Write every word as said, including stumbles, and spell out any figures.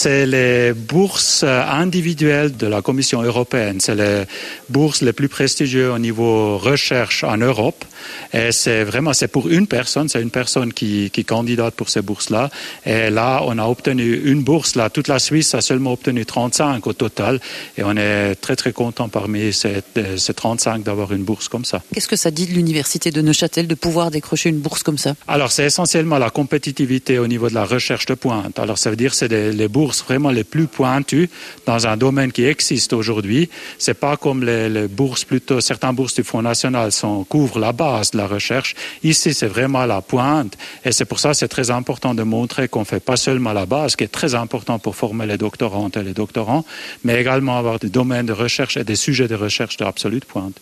c'est les bourses individuelles de la Commission européenne. C'est les bourses les plus prestigieuses au niveau recherche en Europe. Et c'est vraiment, c'est pour une personne, c'est une personne qui, qui candidate pour ces bourses-là. Et là, on a obtenu une bourse. Là, toute la Suisse a seulement obtenu trente-cinq au total. Et on est très, très content parmi ces, ces trente-cinq d'avoir une bourse comme ça. Qu'est-ce que ça dit de l'université de Neuchâtel de pouvoir décrocher une bourse comme ça? Alors, c'est essentiellement la compétitivité au niveau de la recherche de pointe. Alors, ça veut dire que c'est des, les bourses vraiment les plus pointues dans un domaine qui existe aujourd'hui. C'est pas comme les, les bourses plutôt, certaines bourses du Fonds national sont, couvrent la base de la recherche. Ici, c'est vraiment la pointe. Et c'est pour ça que c'est très important de montrer qu'on fait pas seulement la base, qui est très important pour former les doctorantes et les doctorants, mais également avoir des domaines de recherche et des sujets de recherche de absolue pointe.